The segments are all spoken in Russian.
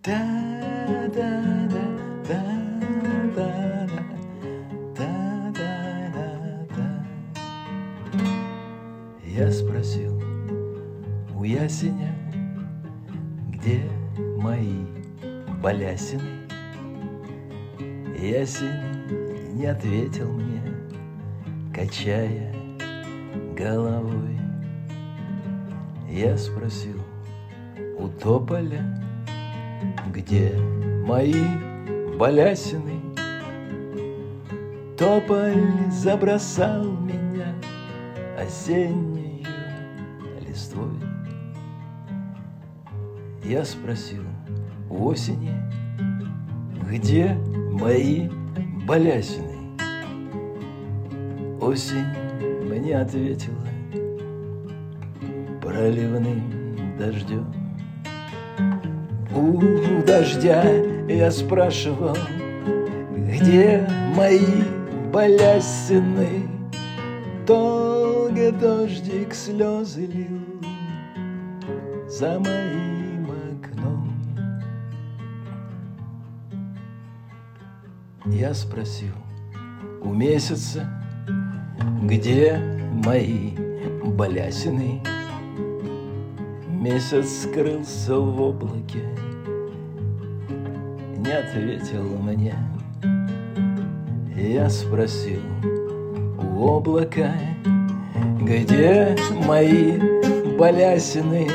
Я спросил у ясеня, где мои балясины. Ясень не ответил мне, качая головой. Я спросил у тополя, где мои балясины. Тополь забросал меня осеннею листвой. Я спросил у осени, где мои балясины. Осень мне ответила проливным дождем. У дождя я спрашивал, где мои балясины. Долго дождик слезы лил за моим окном. Я спросил у месяца, где мои балясины. Месяц скрылся в облаке, не ответил мне. Я спросил у облака, где мои балясины.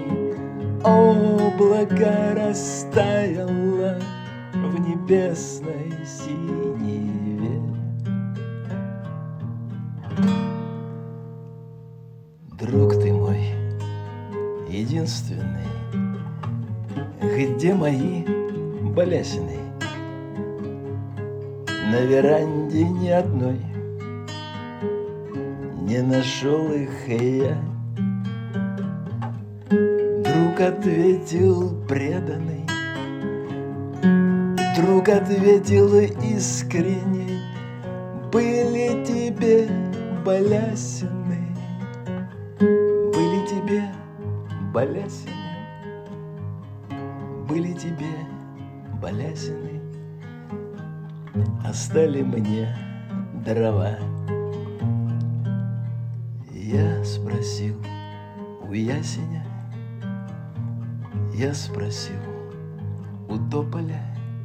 Облако растаяло в небесной синеве. Друг ты мой единственный, где мои балясины? На веранде ни одной не нашел их и я. Друг ответил преданный, друг ответил искренне: были тебе балясины, были тебе балясины, были тебе балясины. Остали мне дрова. Я спросил у ясеня, я спросил у тополя,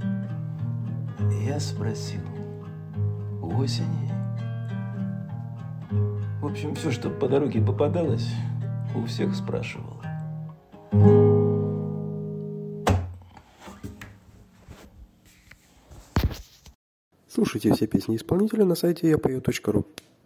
я спросил у осени. В общем, все, что по дороге попадалось, у всех спрашивал. Слушайте все песни исполнителя на сайте yapeo.ru.